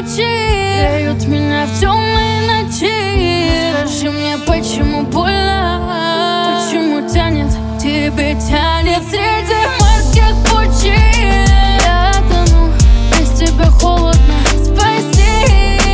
ночи греют меня в темные ночи. Скажи мне, почему больно, почему тянет, тебе тянет среди морских пучин. Я тону, без тебя холодно, спаси.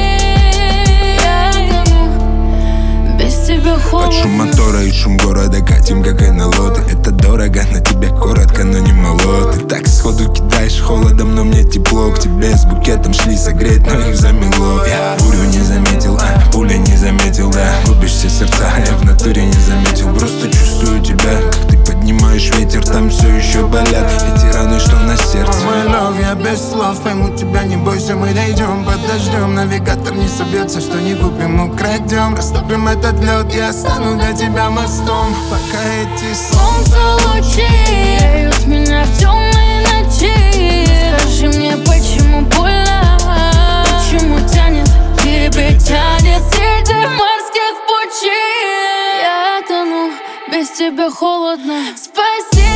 Я тону, без тебя холодно. Под шум мотора и шум города катим, как НЛО. Ты это дорого, на тебя коротко, но не мало. Ты так сходу кидаешь холодом, но мне тепло. К тебе с букетом шли согреть, но их замело. Я бурю не заметил, пуля не заметил, да. Губишь все сердца, я в натуре не заметил. Просто чувствую тебя, как ты поднимаешь ветер. Там все еще болят эти раны, что на сердце. Мой love, я без слов пойму тебя, не бойся, мы дойдем. Подождем, навигатор не собьется, что не купим, украдем. Растопим этот лед, я стану для тебя мостом. Пока эти солнце лучи греют меня в темные ночи. Скажи мне, почему больно, почему тянет, тебе тянет среди морских пучин. Я тону, без тебя холодно, спаси.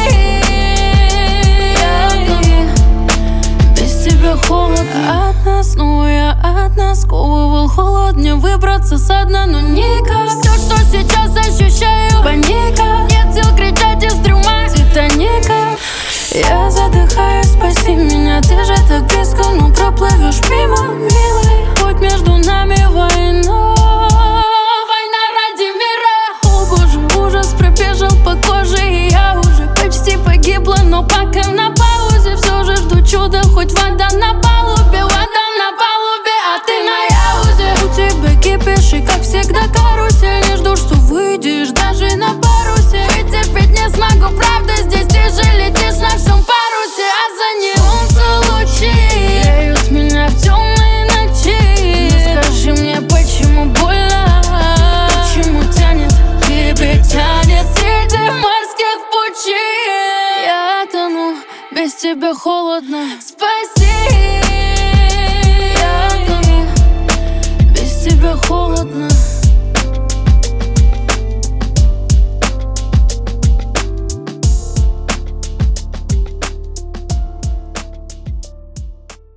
Я тону, без тебя холодно. От нас, ну я от нас сковывал холод. Мне выбраться со дна, но никак. Все, что сейчас ощущаю, паника. Нет сил кричать из трюма Титаника. Я задыхаюсь, спаси меня. Ты же так близко, но проплывешь мимо, милый. Путь между нами война, война ради мира. О боже, ужас пробежал по коже, и я уже почти погибла, но пока на паузе. Все же жду чуда, хоть вода на палубе, вода на палубе, а ты на яузе. У тебя кипишь и как всегда карусель. Не жду, что выйдешь даже на парусе. Вытерпеть не смогу, правда, здесь ты же летишь на всем парусе, а за ним солнце лучи греют меня в темные ночи. Скажи мне, почему больно, почему тянет, тебе тянет среди морских пучин. Я тону, без тебя холодно, спаси. Я тону, без тебя холодно.